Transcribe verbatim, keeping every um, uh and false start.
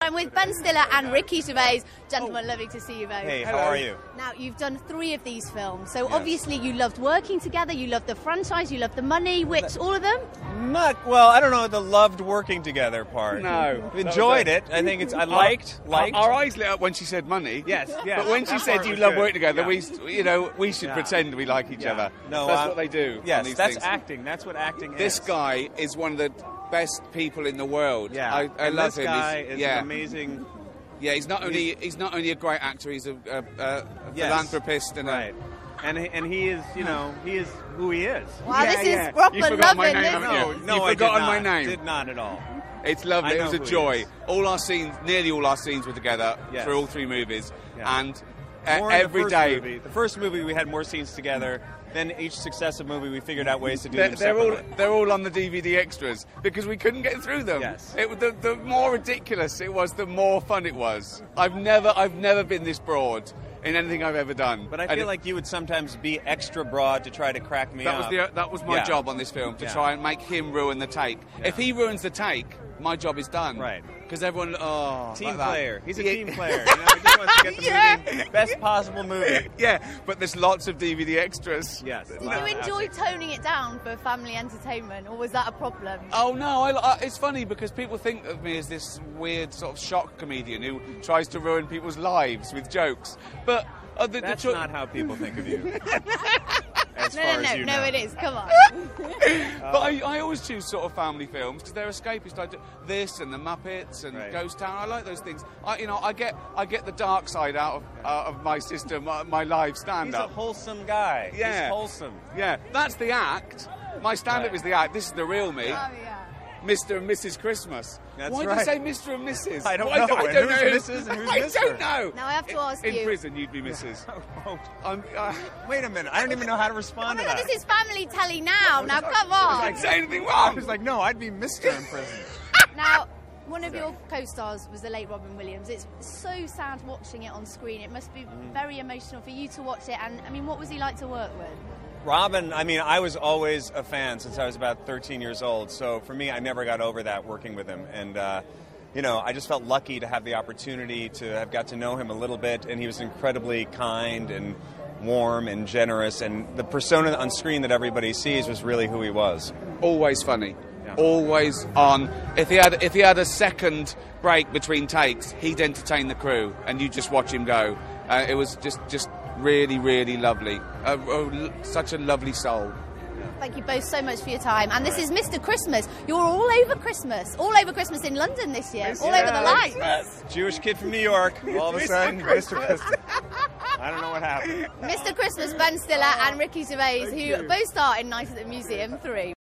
I'm with Ben Stiller and Ricky Gervais. Gentlemen, oh. lovely to see you both. Hey, how are you? Now, you've done three of these films, so yes. obviously you loved working together, you loved the franchise, you loved the money, which, all of them? Not, well, I don't know the loved working together part. No. Enjoyed it. I think it's, I liked, our, liked. Our eyes lit up when she said money. Yes, yes. But when she that said you love working together, yeah. we, you know, we should yeah. pretend we like each yeah. other. No, That's uh, what they do. Yes, these that's things. acting. That's what acting is. This guy is one of the best people in the world. Yeah, I, I and love this him. guy he's, is yeah. an amazing. Yeah, he's not only he's not only a great actor. He's a, a, a yes. philanthropist and right. a, and he, and he is, you know, he is who he is. Wow, yeah, this yeah. is proper you forgot loving, my name, isn't haven't it? you? No, You've I forgotten did not, my name. Did not at all. It's lovely. I It know was a who he joy. is. All our scenes, nearly all our scenes were together yes. for all three movies, yeah. and more uh, every the day. Movie. The first movie we had more scenes together. Then each successive movie we figured out ways to do They're, them they're all separately. they're all on the D V D extras because we couldn't get through them. Yes. It, the, the more ridiculous it was, the more fun it was. I've never I've never been this broad in anything I've ever done. But I And feel it, like you would sometimes be extra broad to try to crack me that up. was the that was my yeah. job on this film, to yeah. try and make him ruin the take. Yeah. If he ruins the take, my job is done. Right. Because everyone, oh, Team like that. player. He's a Yeah. team player. You know, he just wants to get the Yeah. movie, best possible movie. Yeah, but there's lots of D V D extras. Yes. Did you enjoy toning it down for family entertainment, or was that a problem? Oh no, I, I, it's funny because people think of me as this weird sort of shock comedian who tries to ruin people's lives with jokes. But uh, the, That's the cho- not how people think of you. As No, far no, as no, you no, know. it is. Come on. But I, I always choose sort of family films because they're escapist. I do this and the Muppets and Right. Ghost Town. I like those things. I, you know, I get I get the dark side out of uh, of my system, my, my live He's a stand-up. wholesome guy. Yeah. He's wholesome. Yeah, that's the act. My stand-up Right. is the act. This is the real me. Oh, yeah. Mister and Missus Christmas. That's Why right. do you say Mister and Missus I don't Why know. do- I And don't who's know. Missus and who's I Mister? don't know. Now I have to ask in, you. In prison, you'd be Missus Oh, I'm, uh, wait a minute. I don't even know how to Oh respond my to God, that. this is family telly now. Now come I on. didn't say anything I wrong. was like, no, I'd be Mister in prison. Now, one of your co-stars was the late Robin Williams. It's so sad watching it on screen. It must be very emotional for you to watch it. And I mean, what was he like to work with? Robin, I mean, I was always a fan since I was about thirteen years old. So for me, I never got over that working with him. And, uh, you know, I just felt lucky to have the opportunity to have got to know him a little bit. And he was incredibly kind and warm and generous. And the persona on screen that everybody sees was really who he was. Always funny. Yeah. Always on. If he had if he had a second break between takes, he'd entertain the crew, and you just watch him go. Uh, it was just just really really lovely. Uh, uh, such a lovely soul. Thank you both so much for your time. And this is Mister Christmas. You're all over Christmas. All over Christmas in London this year. All over the lights. Jewish kid from New York. All of a sudden, Mister Christmas. I don't know what happened. Mister Christmas, Ben Stiller and Ricky Gervais, who both star in Night at the Museum three.